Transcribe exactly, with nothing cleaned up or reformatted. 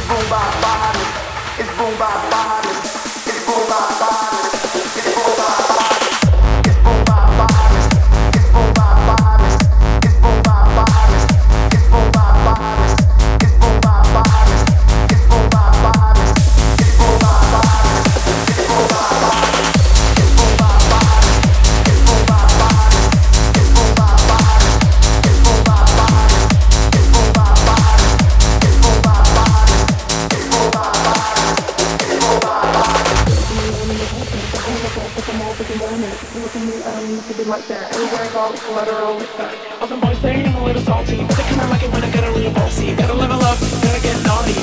All the boys, they ain't a little salty, but they kinda like it when I get a little bossy. Gotta level up, gotta get naughty.